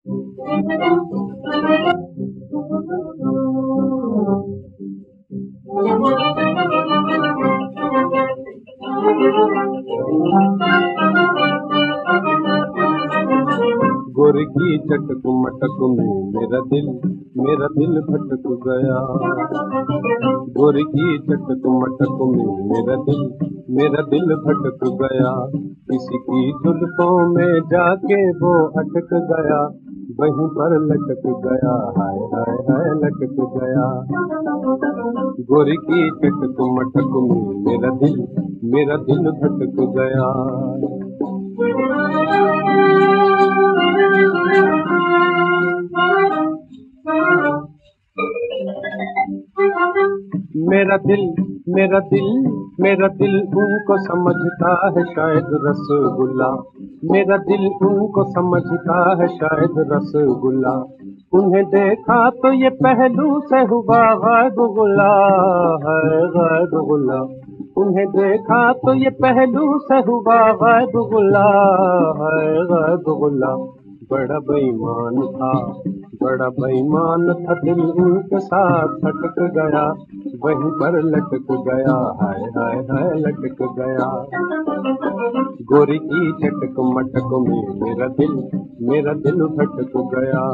गोरी की चटक मटक में मेरा दिल भटक गया। गोरी की चटक मटक में मेरा दिल भटक गया। किसी की जुल्फों में जाके वो अटक गया, वहीं पर लटक गया, हाय हाय हाय लटक गया। गोरी की चटक मटक में मेरा दिल भटक गया। मेरा दिल उनको समझता है शायद रसगुल्ला। मेरा दिल उनको समझता है शायद रसगुल्ला। उन्हें देखा तो ये पहलू से हुआ गायब गुला है, गायब गुला। उन्हें देखा तो ये पहलू से हुआ गायब गुला है, गायब गुला। बड़ा बेईमान था दिल उनके साथ छटक गया, वहीं पर लटक गया, हाय हाय हाय लटक गया। गोरी की चटक मटक में मेरा दिल भटक गया।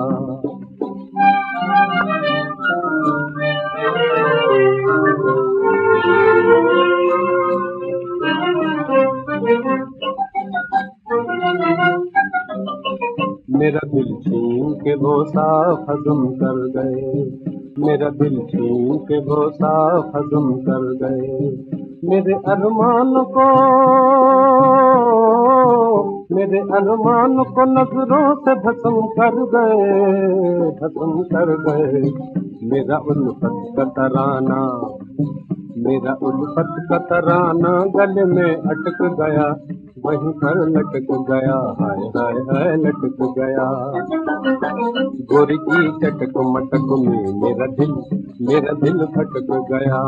मेरा दिल छीन के वो साफ हजम कर गए। मेरा दिल छीन के वो साफ हजम कर गए। मेरे अरमान को नजरों से भस्म कर गए, भस्म कर गए। मेरा उल्फत का तराना गले में अटक गया, वहीं पर लटक गया, हाय हाय हाय लटक गया। गोरी की चटक मटक में मेरा दिल भटक गया।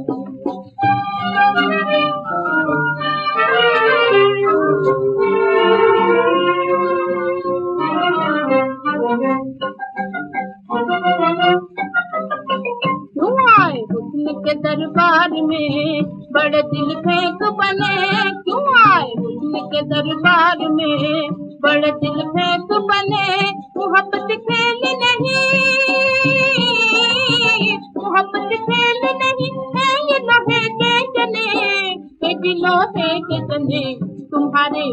क्यों आए हुस्न के दरबार में बड़े दिल फेंक बने। क्यों आए हुस्न के दरबार में बड़े दिल फेंक बने। मोहब्बत खेल नहीं, मोहब्बत खेल नहीं है ये लोहे के जने, ये दिलों के जने। तुम्हारे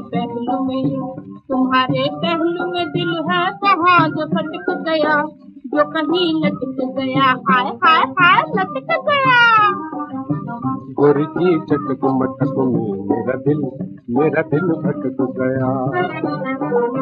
पहलू में दिल है कहाँ जो फटक गया, जो कहीं लटक गया, हाय हाय हाय लटक गया। गोरी की चटक मटक में मेरा दिल भटक गया।